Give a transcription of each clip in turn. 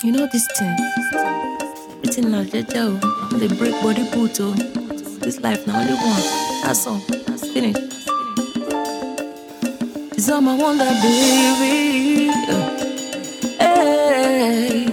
You know this thing. It's in a jail. They break body put oh. This life now only one. That's all. Finish. It's all my wonder, baby. Hey.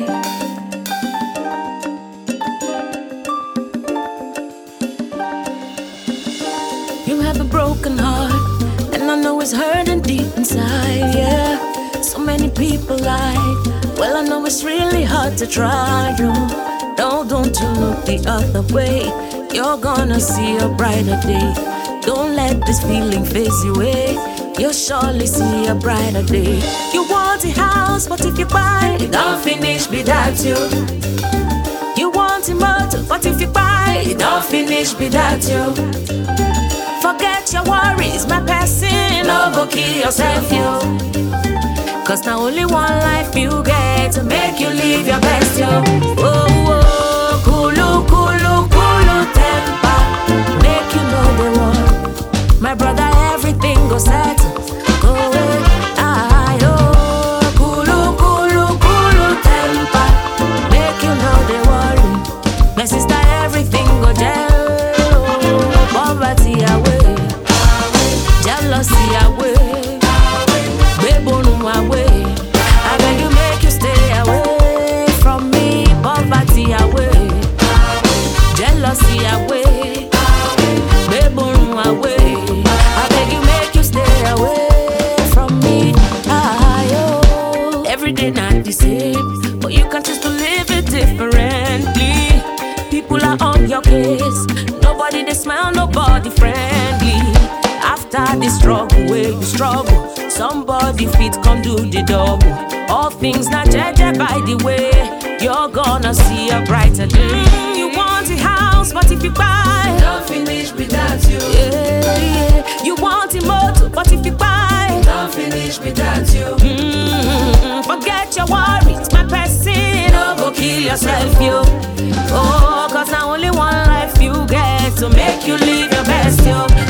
You have a broken heart, and I know it's hurting deep inside, yeah. So many people lie. Well, I know it's really hard to try, you. No, don't you look the other way. You're gonna see a brighter day. Don't let this feeling phase you away. You'll surely see a brighter day. You want a house, but if you buy it, don't finish without you. You want a motor, but if you buy it, don't finish without you. Forget your worries, my person, no go kill yourself, you. Cause now only one life you get to make you live your best, yo. Oh, oh, kulu, kulu, kulu temper. Make you know the one. My brother, everything goes settle. Go away, oh, kulu, kulu, kulu temper. Make you know the worry. My sister, everything go gel. Poverty away, jealousy away. Away. I beg you, make you stay away from me. Poverty away, jealousy away, baby away. I beg you, make you stay away from me. Every day not the same, but you can choose to live it differently. People are on your case, nobody they smile, nobody friendly. After the struggle, where you struggle, somebody fit come do the double. All things not judged by the way. You're gonna see a brighter day. You want a house, but if you buy, don't finish without you. Yeah, yeah. You want a motor, but if you buy, don't finish without you. Forget your worries, my person. Don't go kill yourself, you. Oh, cause now only one life you get to make you live your best, yo.